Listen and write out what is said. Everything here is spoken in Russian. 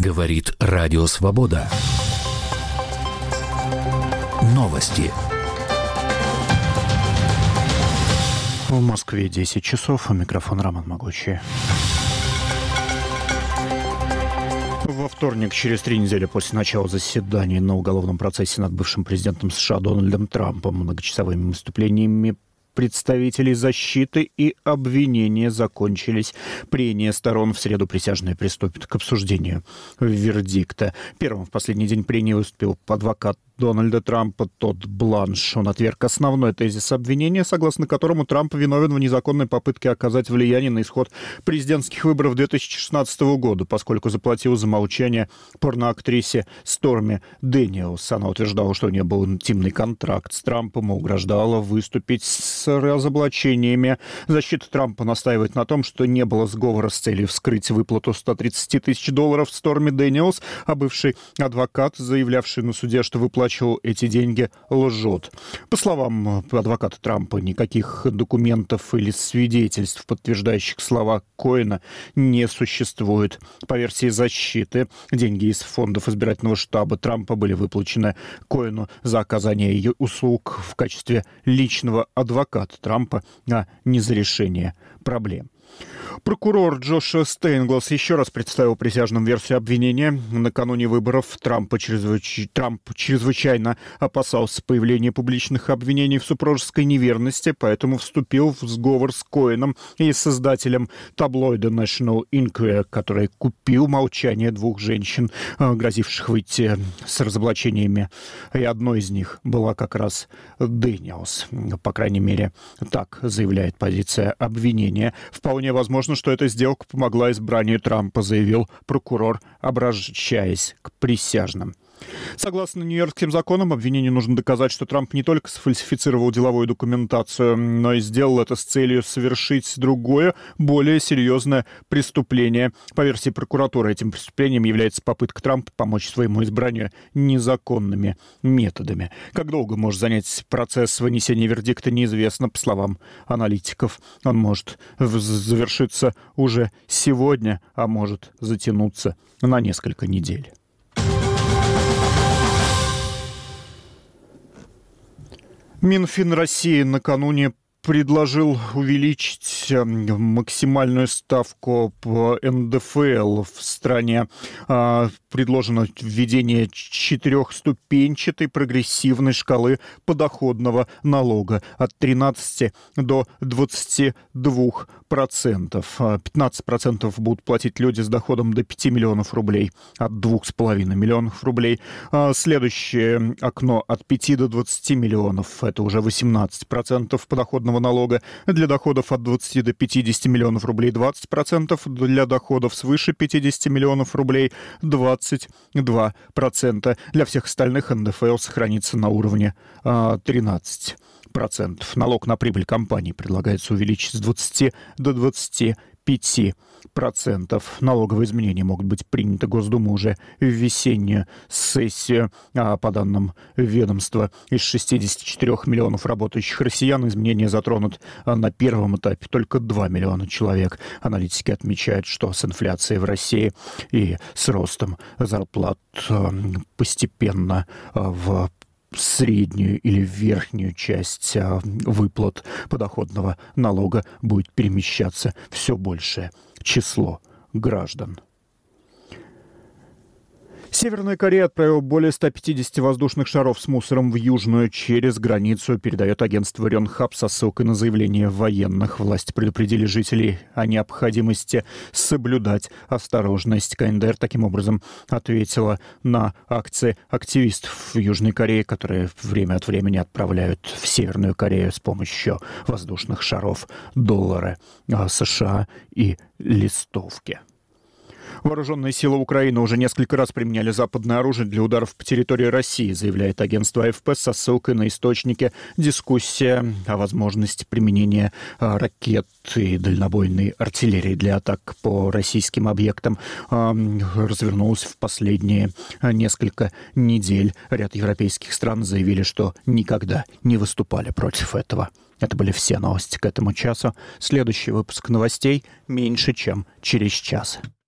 Говорит Радио Свобода. Новости. В Москве 10 часов. Микрофон Роман Могучий. Во вторник, через 3 недели после начала заседания на уголовном процессе над бывшим президентом США Дональдом Трампом, многочасовыми выступлениями представителей защиты и обвинения закончились. Прения сторон в среду присяжные приступят к обсуждению вердикта. Первым в последний день прений выступил адвокат Дональда Трампа Тодд Бланш. Он отверг основной тезис обвинения, согласно которому Трамп виновен в незаконной попытке оказать влияние на исход президентских выборов 2016 года, поскольку заплатил за молчание порноактрисе Сторми Дэниелс. Она утверждала, что у нее был интимный контракт с Трампом и угрожала выступить с разоблачениями. Защита Трампа настаивает на том, что не было сговора с целью вскрыть выплату $130 тысяч Сторми Дэниелс, а бывший адвокат, заявлявший на суде, что выплачивал эти деньги, лжет. По словам адвоката Трампа, никаких документов или свидетельств, подтверждающих слова Коэна, не существует. По версии защиты, деньги из фондов избирательного штаба Трампа были выплачены Коэну за оказание ее услуг в качестве личного адвоката Трампа, а не за решение проблем. Прокурор Джош Стейнглас еще раз представил присяжным версию обвинения. Накануне выборов Трамп чрезвычайно опасался появления публичных обвинений в супружеской неверности, поэтому вступил в сговор с Коэном и создателем таблоида National Enquirer, который купил молчание двух женщин, грозивших выйти с разоблачениями. И одной из них была как раз Дэниелс. По крайней мере, так заявляет позиция обвинения. Вполне возможно, что эта сделка помогла избранию Трампа, заявил прокурор, обращаясь к присяжным. Согласно нью-йоркским законам, обвинению нужно доказать, что Трамп не только сфальсифицировал деловую документацию, но и сделал это с целью совершить другое, более серьезное преступление. По версии прокуратуры, этим преступлением является попытка Трампа помочь своему избранию незаконными методами. Как долго может занять процесс вынесения вердикта, неизвестно. По словам аналитиков, он может завершиться уже сегодня, а может затянуться на несколько недель. Минфин России накануне предложил увеличить максимальную ставку по НДФЛ в стране. Предложено введение 4-ступенчатой прогрессивной шкалы подоходного налога от 13 до 22%. 15% будут платить люди с доходом до 5 миллионов рублей, от 2,5 миллионов рублей. Следующее окно от 5 до 20 миллионов, это уже 18% подоходного налога. Для доходов от 20 до 50 миллионов рублей 20%, для доходов свыше 50 миллионов рублей 22%. Для всех остальных НДФЛ сохранится на уровне 13%. Налог на прибыль компаний предлагается увеличить с 20 до 25%. Налоговые изменения могут быть приняты Госдумой уже в весеннюю сессию. По данным ведомства, из 64 миллионов работающих россиян изменения затронут на первом этапе только 2 миллиона человек. Аналитики отмечают, что с инфляцией в России и с ростом зарплат постепенно в среднюю или верхнюю часть выплат подоходного налога будет перемещаться все большее число граждан. Северная Корея отправила более 150 воздушных шаров с мусором в Южную через границу, передает агентство Рёнхап со ссылкой на заявление военных. Власти предупредили жителей о необходимости соблюдать осторожность. КНДР таким образом ответила на акции активистов в Южной Корее, которые время от времени отправляют в Северную Корею с помощью воздушных шаров доллары США и листовки. Вооруженные силы Украины уже несколько раз применяли западное оружие для ударов по территории России, заявляет агентство АФП со ссылкой на источники. Дискуссия о возможности применения ракет и дальнобойной артиллерии для атак по российским объектам развернулась в последние несколько недель. Ряд европейских стран заявили, что никогда не выступали против этого. Это были все новости к этому часу. Следующий выпуск новостей меньше, чем через час.